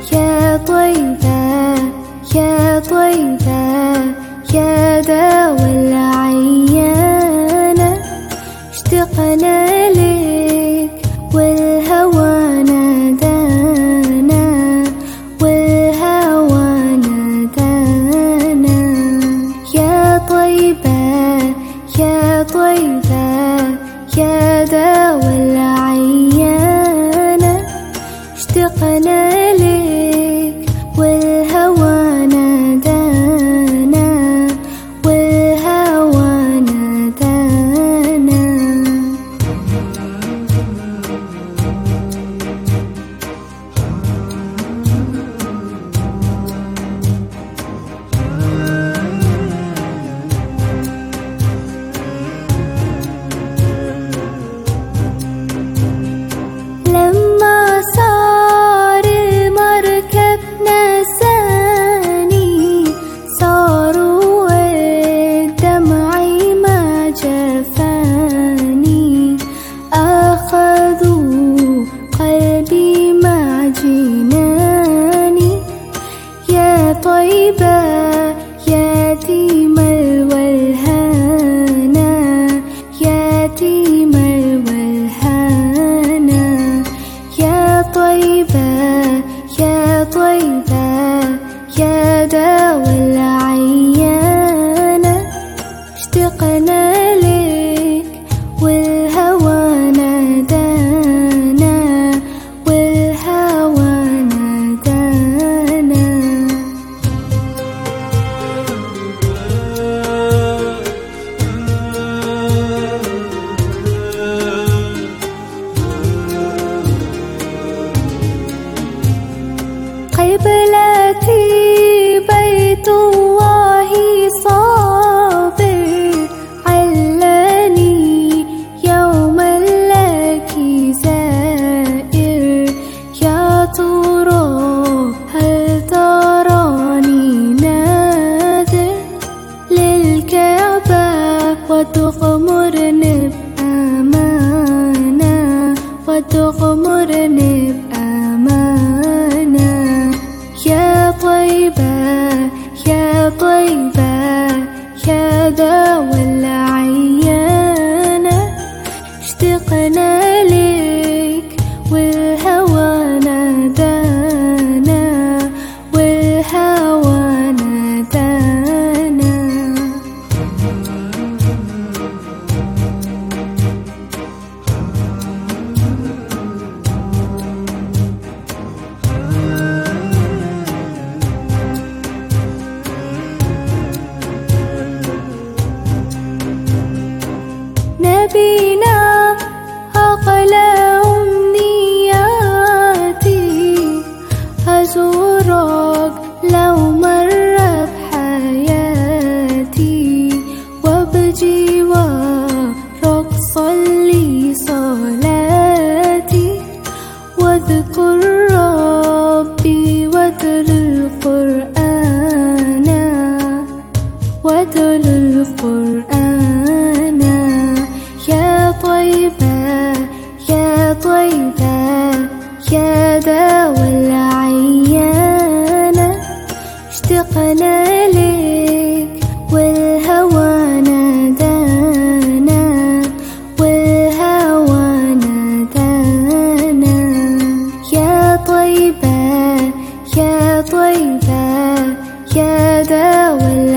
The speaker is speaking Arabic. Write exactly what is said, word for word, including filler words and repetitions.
يا طيبة يا طيبة يا داوى العيانة، اشتقنا لك والهوى نادانا، والهوى نادانا. يا طيبة يا طيبة يا داوى العيانة، اشتقنا لك والهوى نادانا، والهوى نادانا. لما صار المركب نساني، صاروا دمعي ما جفاني، أخذوا قلبي مع جناني. يا طيبة يتيم الولهانا، يتيم الولهانا. يا طيبة يا طيبة يا داوى العيانة، اشتقنا لك والهوى نادانا، والهوى نادانا. قبلتي بيت الله صابر، علاني يوما لك زائر. يا ترى هل تراني ناذر للكعبة، وتغمرني بأمانة، وتغمرني بأمانة. يا طيبة يا طيبة يا داوى العيانة، اشتقنا لك والهوى نادانا، والهوى نادانا. نبينا أغلى أمنياتي، أزورك لو مر بحياتي، وبجوارك صلي صلاتي، واذكر ربي واتل القرآن، واتل القرآن. يا طيبة يا طيبة يا داوى العيانة، اشتقنا لك والهوى نادانا، والهوى نادانا. يا طيبة يا طيبة يا داوى